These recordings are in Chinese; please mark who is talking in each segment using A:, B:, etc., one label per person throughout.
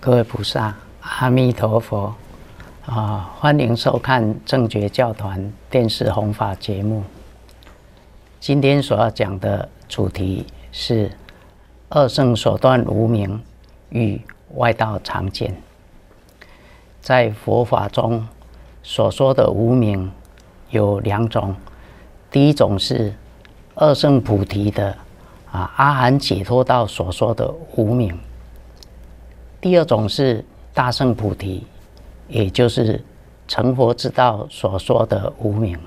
A: 各位菩萨，阿弥陀佛！欢迎收看正觉教团电视弘法节目。今天所要讲的主题是二圣所断无明与外道常见。在佛法中所说的无明有两种，第一种是二圣菩提的阿含解脱道所说的无明。第二种是大圣菩提，也就是成佛之道所说的无明。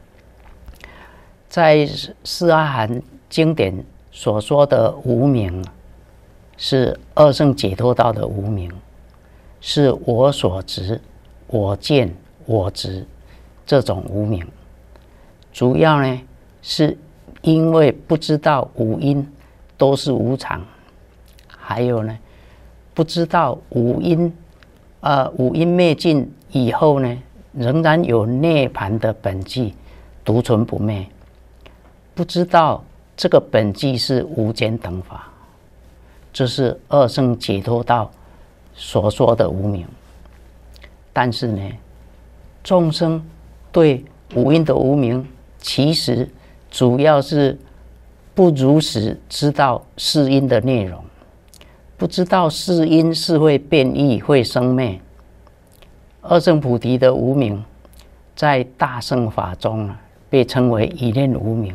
A: 在四阿含经典所说的无明，是二圣解脱道的无明，是我所执、我见、我执这种无明。主要呢，是因为不知道五因都是无常，还有呢，不知道五因灭尽以后呢，仍然有涅槃的本际独存不灭，不知道这个本际是无间等法，这是二圣解脱道所说的无明。但是呢，众生对五因的无明，其实主要是不如实知道四因的内容，不知道四因是会变异、会生灭。二圣菩提的无明，在大乘法中被称为一念无明，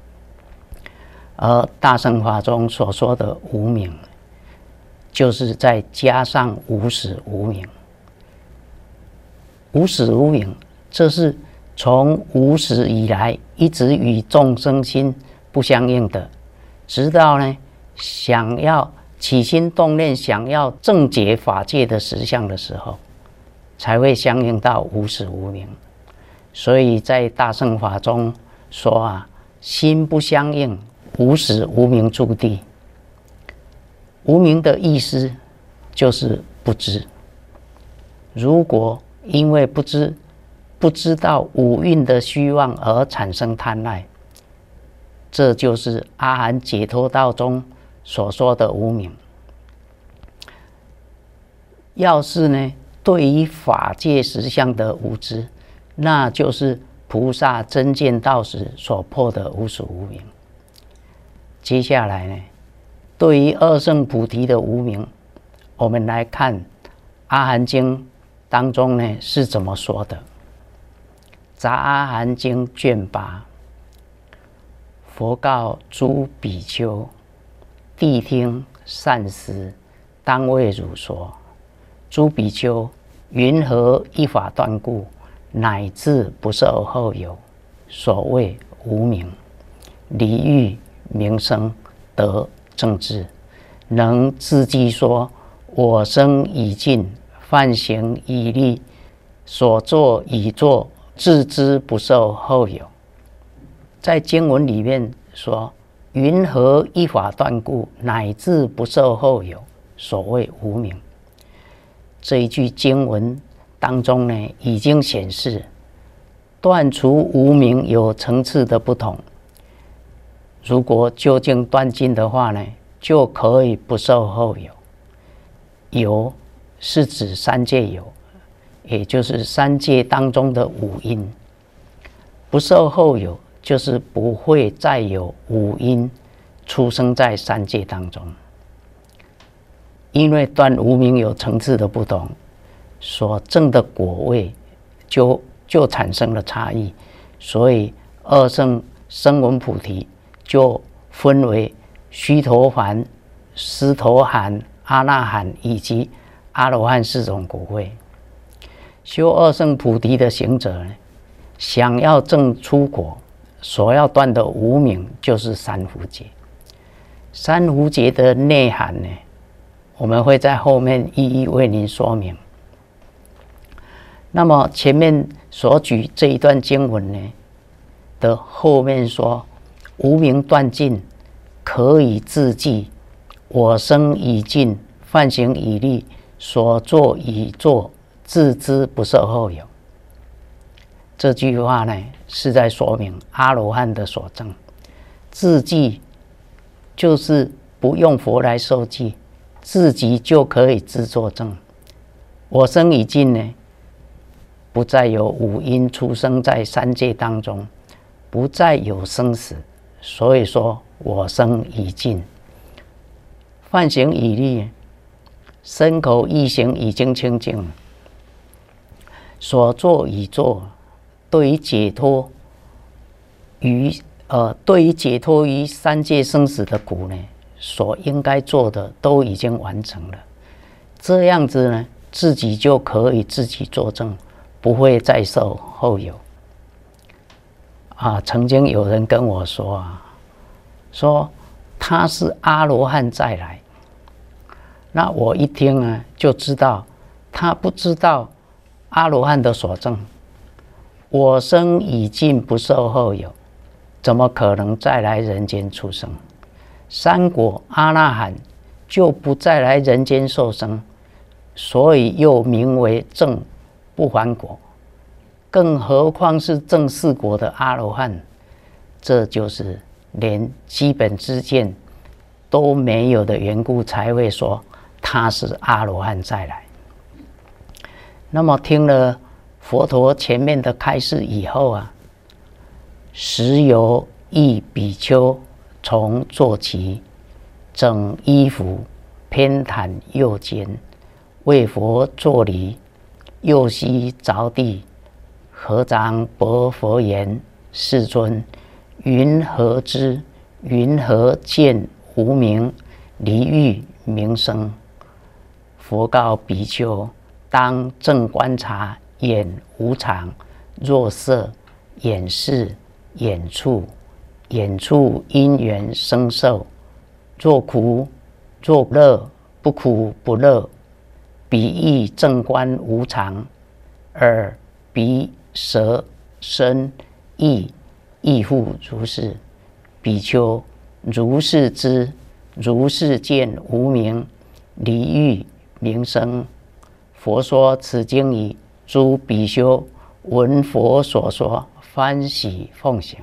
A: 而大乘法中所说的无明，就是再加上无始无明。无始无明，这是从无始以来一直与众生心不相应的，直到呢想要起心动念想要正解法界的实相的时候，才会相应到无始无明。所以在大乘法中说心不相应，无始无明住地。无明的意思就是不知。如果因为不知道五蕴的虚妄而产生贪爱，这就是阿含解脱道中所说的无明。要是呢，对于法界实相的无知，那就是菩萨真见道时所破的无始无明。接下来呢，对于二圣菩提的无明，我们来看阿含经当中呢是怎么说的。杂阿含经卷8，佛告诸比丘：谛听善思，当为汝说。诸比丘，云何一法断故，乃至不受后有？所谓无明，离欲名声得正智，能自记说：我生已尽，犯行已立，所作已作，自知不受后有。在经文里面说，云何一法断故，乃至不受后有？所谓无明。这一句经文当中呢，已经显示断除无明有层次的不同。如果究竟断尽的话呢，就可以不受后有。有是指三界有，也就是三界当中的五因。不受后有，就是不会再有五因出生在三界当中。因为断无明有层次的不同，所证的果位就产生了差异，所以二圣声闻菩提就分为须陀洹、斯陀含、阿那含以及阿罗汉4种果位。修二圣菩提的行者呢，想要证出果，所要断的无明就是三伏劫。三伏劫的内涵呢，我们会在后面一一为您说明。那么前面所举这一段经文呢的后面说，无明断尽，可以自记，我生已尽，犯行已立，所作已作，自知不受后有。这句话呢，是在说明阿罗汉的所证。自记就是不用佛来受记， 自己就可以自作证。我生已尽呢，不再有五阴出生在三界当中，不再有生死，所以说我生已尽。梵行已立，身口意行已经清净，所作已做，对于解脱于三界生死的苦呢，所应该做的都已经完成了。这样子呢，自己就可以自己作证，不会再受后有。曾经有人跟我说说他是阿罗汉再来。那我一听呢，就知道他不知道阿罗汉的所证。我生已尽，不受后有，怎么可能再来人间出生？三果阿那含就不再来人间受生，所以又名为正不还果。更何况是正四果的阿罗汉，这就是连基本知见都没有的缘故，才会说他是阿罗汉再来。那么听了佛陀前面的开示以后时有一比丘从坐骑，整衣服，偏袒右肩，为佛作礼，右膝着地，合掌白佛言：世尊，云何知？云何见无明离欲名声？佛告比丘：当正观察眼无常，若色、眼识、眼触，眼触因缘生受，若苦若乐，不苦不乐，彼亦正观无常。耳、鼻、舌、身、意亦复如是。比丘，如是知，如是见无明离欲名声。佛说此经已，诸比丘闻佛所说，欢喜奉行。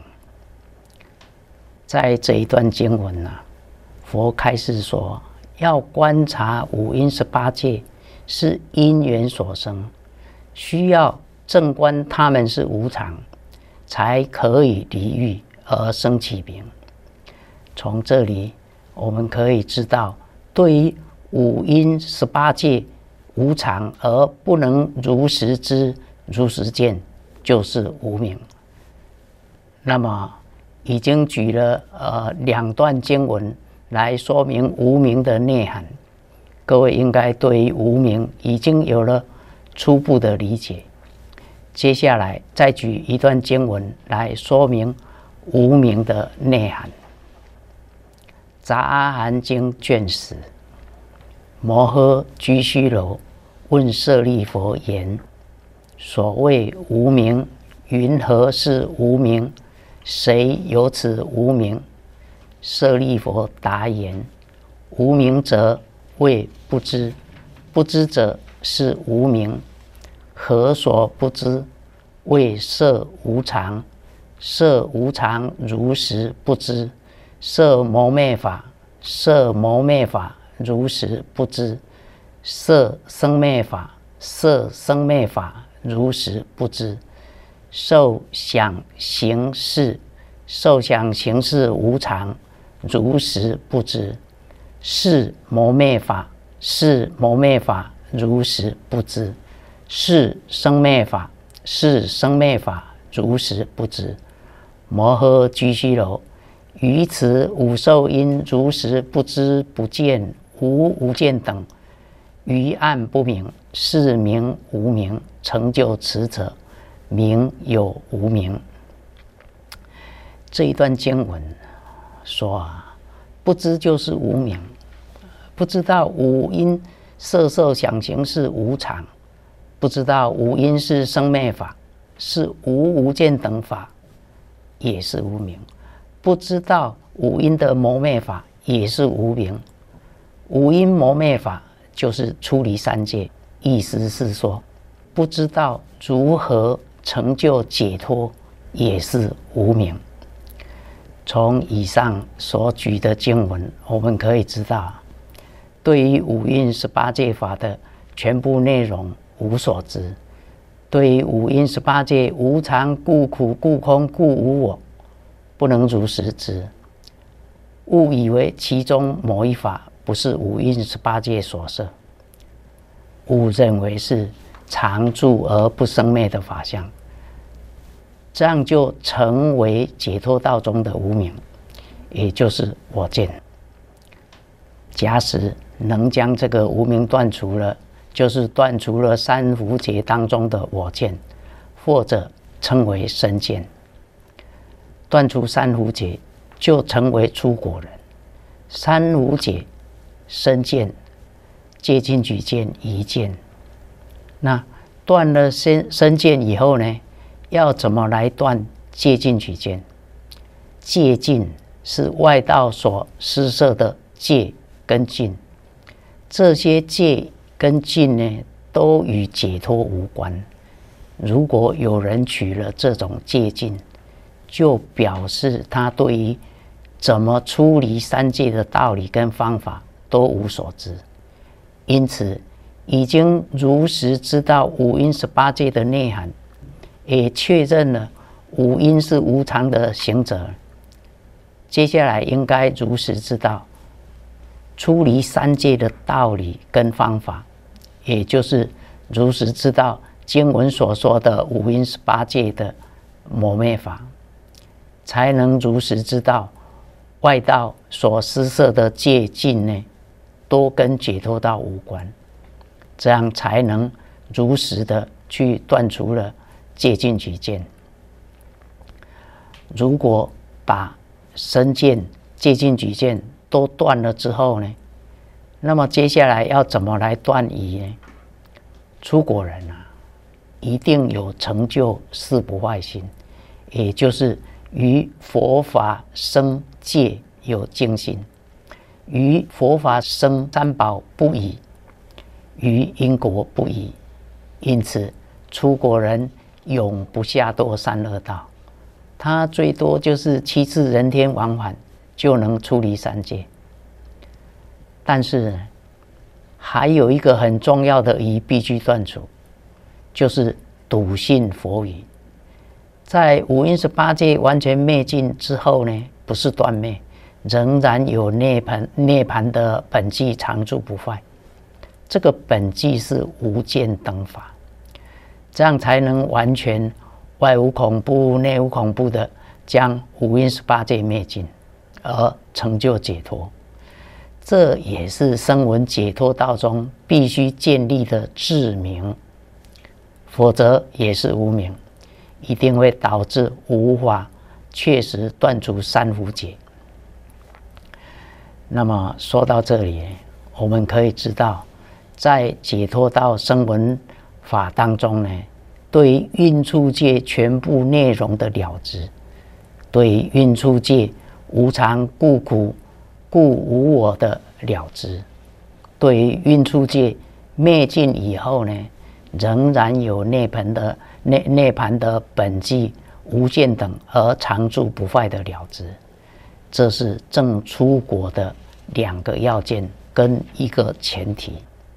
A: 在这一段经文佛开示说，要观察五阴18界是因缘所生，需要正观他们是无常，才可以离欲而生起名。从这里我们可以知道，对于五阴18界无常而不能如实知、如实见，就是无明。那么已经举了2段经文来说明无明的内涵，各位应该对于无明已经有了初步的理解。接下来再举一段经文来说明无明的内涵。杂阿含经卷10，摩诃居须楼问舍利佛言：所谓无明，云何是无明？谁有此无明？舍利佛答言：无明者谓不知，不知者是无明。何所不知？谓色无常，色无常如实不知。色魔灭法，色魔灭法如实不知。色生灭法，色生灭法如实不知。受想行识，受想行识无常，如实不知。是魔灭法，是魔灭法如实不知。是生灭法，是生灭法如实不知。摩诃居须楼，于此五受因如实不知不见无见等，于暗不明，是名无明。成就此者，名有无明。这一段经文说不知就是无明，不知道五阴色受想行识无常，不知道五阴是生灭法，是无见等法，也是无明。不知道五阴的魔灭法，也是无明。五阴魔灭法就是出离三界，意思是说不知道如何成就解脱，也是无明。从以上所举的经文，我们可以知道， 对于五蕴18界法的全部内容无所知，对于五蕴18界无常、故苦、故空、故无我，不能如实知，误以为其中某一法不是五蕴18界所摄，误认为是常住而不生灭的法相，这样就成为解脱道中的无明，也就是我见。假使能将这个无明断除了，就是断除了三无解当中的我见，或者称为身见。断除三无解，就成为出果人。三无解、身见、戒禁取见、疑见。那断了身见以后呢，要怎么来断戒禁取见？戒禁是外道所施设的戒跟禁，这些戒跟禁呢，都与解脱无关。如果有人取了这种戒禁，就表示他对于怎么出离三界的道理跟方法都无所知，因此已经如实知道五蕴18界的内涵，也确认了五蕴是无常的行者。接下来应该如实知道出离三界的道理跟方法，也就是如实知道经文所说的五蕴18界的磨灭法，才能如实知道外道所施设的戒禁呢，都跟解脱道无关，这样才能如实的去断除了戒禁取见。如果把身见、戒禁取见都断了之后呢，那么接下来要怎么来断疑呢？出果人啊，一定有成就四不坏心，也就是于佛法生戒有精心，于佛法生三宝不疑，于因果不疑。因此出果人永不下堕三恶道，他最多就是7次人天往返就能出离三界。但是还有一个很重要的疑必须断除，就是笃信佛语。在五蕴18界完全灭尽之后呢，不是断灭，仍然有涅槃的本际常住不坏。这个本际是无间等法，这样才能完全外无恐怖、内无恐怖的将五蕴18界灭尽，而成就解脱。这也是声闻解脱道中必须建立的智明，否则也是无明，一定会导致无法确实断除三无解。那么说到这里，我们可以知道，在解脱道声闻法当中呢，对于蕴处界全部内容的了知，对于蕴处界无常、故苦、故无我的了知，对于蕴处界灭尽以后呢，仍然有涅槃的本际无间等而常住不坏的了知，这是正出果的2个要件跟一个前提。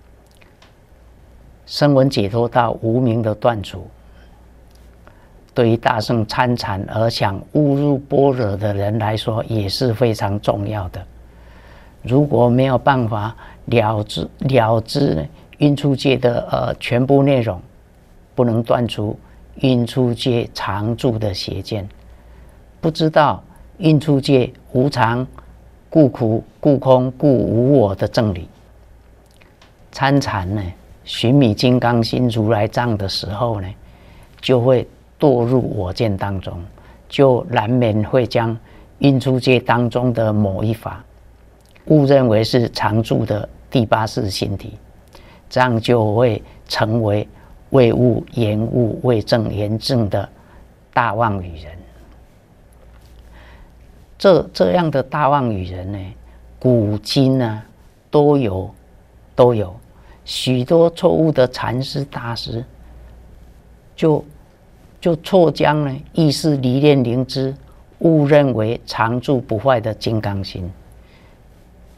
A: 声闻解脱道无明的断除，对于大圣参禅而想悟入般若的人来说也是非常重要的。如果没有办法了知蕴处界的全部内容，不能断除蕴处界常住的邪见，不知道蕴处界无常、故苦、故空、故无我的正理，参禅呢，寻觅金刚心如来藏的时候呢，就会堕入我见当中，就难免会将蕴处界当中的某一法误认为是常住的第8识心体，这样就会成为未悟言悟、未证言证的大妄语人。这样的大妄语人呢，古今呢都有许多错误的禅师大师，就错将呢意识离念灵知误认为常住不坏的金刚心，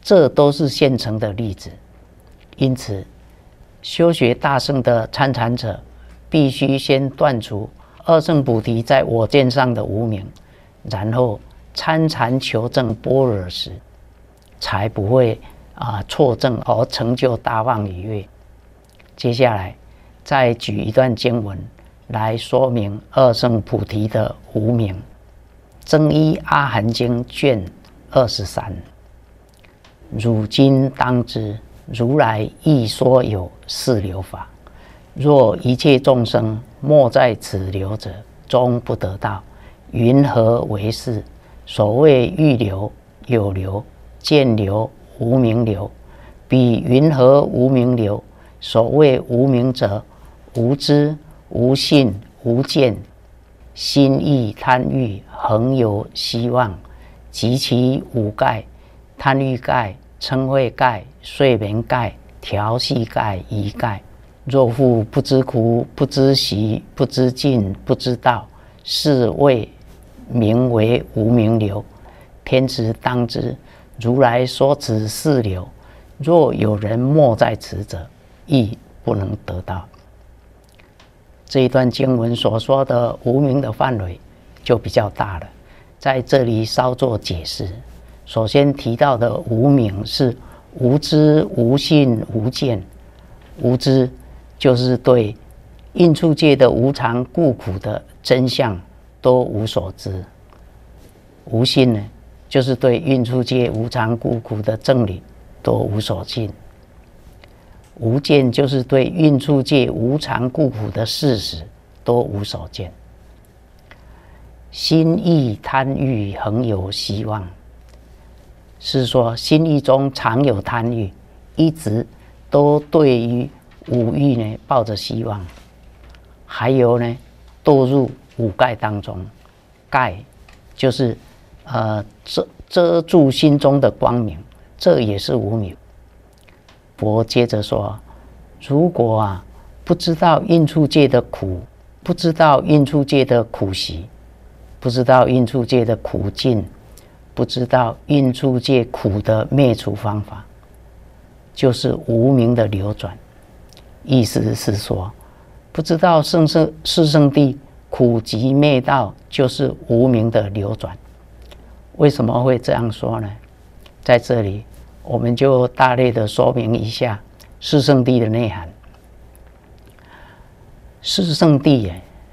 A: 这都是现成的例子。因此，修学大乘的参禅者，必须先断除二乘菩提在我见上的无明，然后参禅求证般若时，才不会错证而成就大妄语悦。接下来再举一段经文来说明二乘菩提的无明。增一阿含经卷23。汝今当知，如来亦说有四流法。若一切众生莫在此流者，终不得道。云何为是？所谓欲流、有流、见流、无明流。彼云何无明流？所谓无明者，无知、无信、无见，心意贪欲，恒有希望，及其五盖：贪欲盖、嗔恚盖、睡眠盖、调戏盖、疑盖。若复不知苦、不知习、不知尽、不知道，是谓名为无明流。天子当知，如来说此四流，若有人没在此者，亦不能得到。这一段经文所说的无明的范围就比较大了，在这里稍作解释。首先提到的无明是无知、无信、无见。无知就是对应处界的无常故苦的真相都无所知。无信呢，就是对应处界无常故苦的正理都无所信。无见就是对应处界无常故苦的事实都无所见。心意贪欲，恒有希望，是说心意中常有贪欲，一直都对于五欲呢抱着希望。还有呢，堕入五盖当中。盖就是遮住心中的光明，这也是无明。佛接着说，如果不知道应处界的苦，不知道应处界的苦习，不知道应处界的苦尽，不知道应处界苦的灭除方法，就是无明的流转。意思是说，不知道四圣谛苦集灭道，就是无明的流转。为什么会这样说呢？在这里我们就大略的说明一下四圣谛的内涵。四圣谛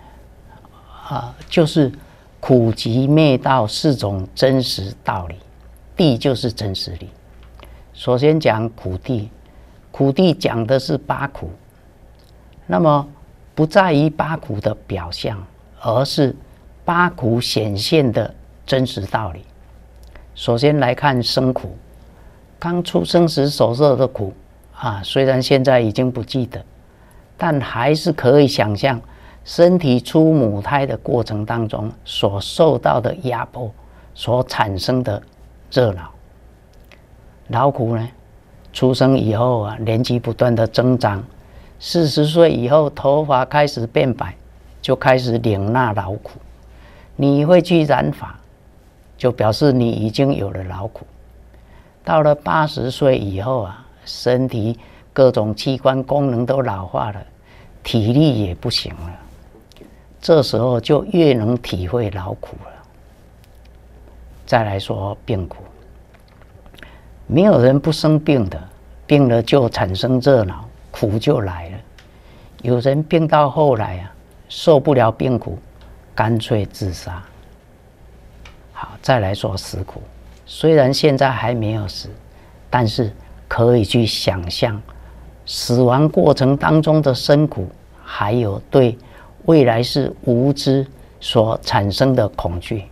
A: 就是苦集灭道四种真实道理。谛就是真实理。首先讲苦谛，苦谛讲的是八苦，那么不在于八苦的表象，而是八苦显现的真实道理。首先来看生苦，刚出生时所受的苦虽然现在已经不记得，但还是可以想象身体出母胎的过程当中所受到的压迫所产生的热恼。劳苦呢，出生以后年纪不断的增长，40岁以后头发开始变白，就开始领纳劳苦。你会去染发，就表示你已经有了劳苦。到了80岁以后身体各种器官功能都老化了，体力也不行了，这时候就越能体会劳苦了。再来说病苦，没有人不生病的，病了就产生热恼，苦就来了。有人病到后来受不了病苦，干脆自杀。好，再来说死苦，虽然现在还没有死，但是可以去想象死亡过程当中的生苦，还有对未来是无知所产生的恐惧。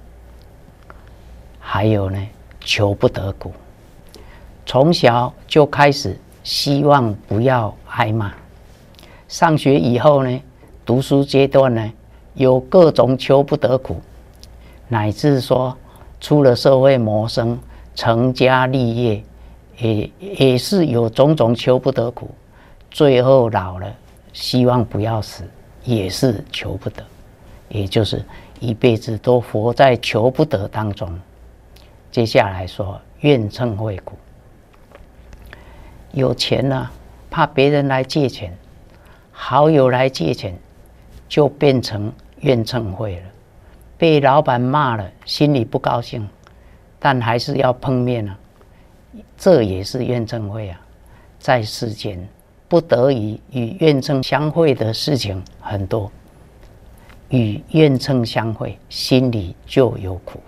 A: 还有呢，求不得苦，从小就开始希望不要挨骂。上学以后呢，读书阶段呢，有各种求不得苦，乃至说出了社会谋生、成家立业，也是有种种求不得苦。最后老了，希望不要死，也是求不得，也就是一辈子都活在求不得当中。接下来说怨嗔恚苦， 有钱呢，怕别人来借钱，好友来借钱，就变成怨憎会了。被老板骂了，心里不高兴，但还是要碰面啊，这也是怨憎会啊。在世间，不得已与怨憎相会的事情很多，与怨憎相会，心里就有苦。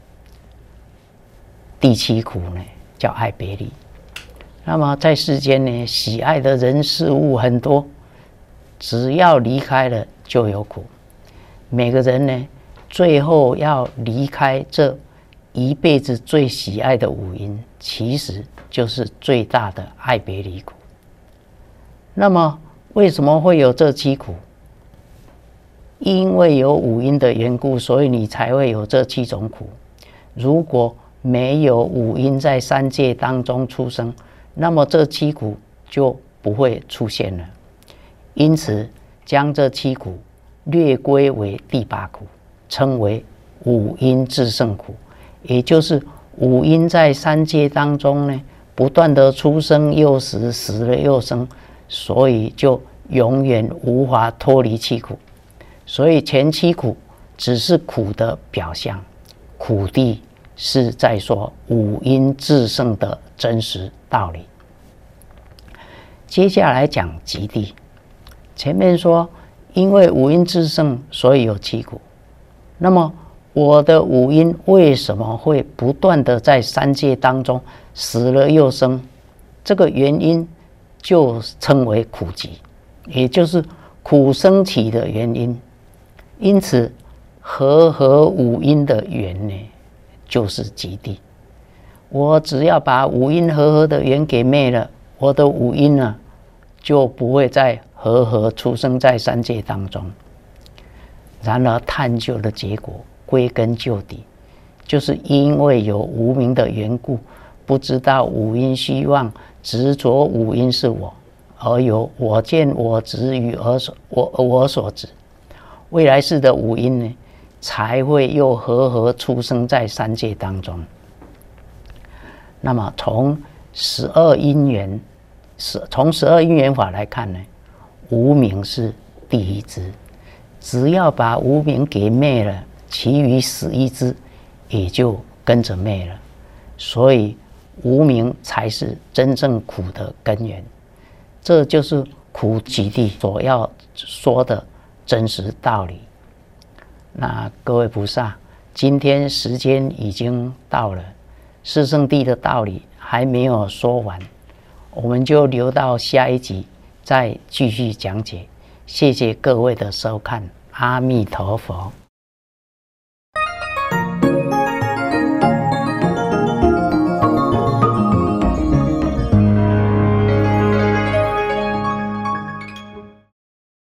A: 第7苦呢，叫爱别离。那么在世间呢，喜爱的人事物很多，只要离开了就有苦。每个人呢，最后要离开这一辈子最喜爱的五阴，其实就是最大的爱别离苦。那么为什么会有这7苦？因为有五阴的缘故，所以你才会有这7种苦。如果没有五阴在三界当中出生，那么这7苦就不会出现了。因此，将这7苦略归为第8苦，称为五阴炽盛苦。也就是五阴在三界当中呢，不断的出生又死，死了又生，所以就永远无法脱离7苦。所以前7苦只是苦的表象，苦谛是在说五阴炽盛的真实道理。接下来讲极谛。前面说因为五阴炽盛，所以有7苦。那么我的五阴为什么会不断的在三界当中死了又生？这个原因就称为苦集，也就是苦生起的原因。因此和五阴的缘呢，就是极谛。我只要把五阴和的缘给灭了，我的五阴呢，就不会再和出生在三界当中。然而探究的结果，归根究底，就是因为有无明的缘故，不知道五阴虚妄，执着五阴是我，而有我见我执与我所执。未来世的五阴呢，才会又和出生在三界当中。那么从12因缘法来看呢，无明是第一支，只要把无明给灭了，其余11支也就跟着灭了。所以无明才是真正苦的根源，这就是苦极谛所要说的真实道理。那各位菩萨，今天时间已经到了，四圣谛的道理还没有说完，我们就留到下一集再继续讲解。谢谢各位的收看，阿弥陀佛。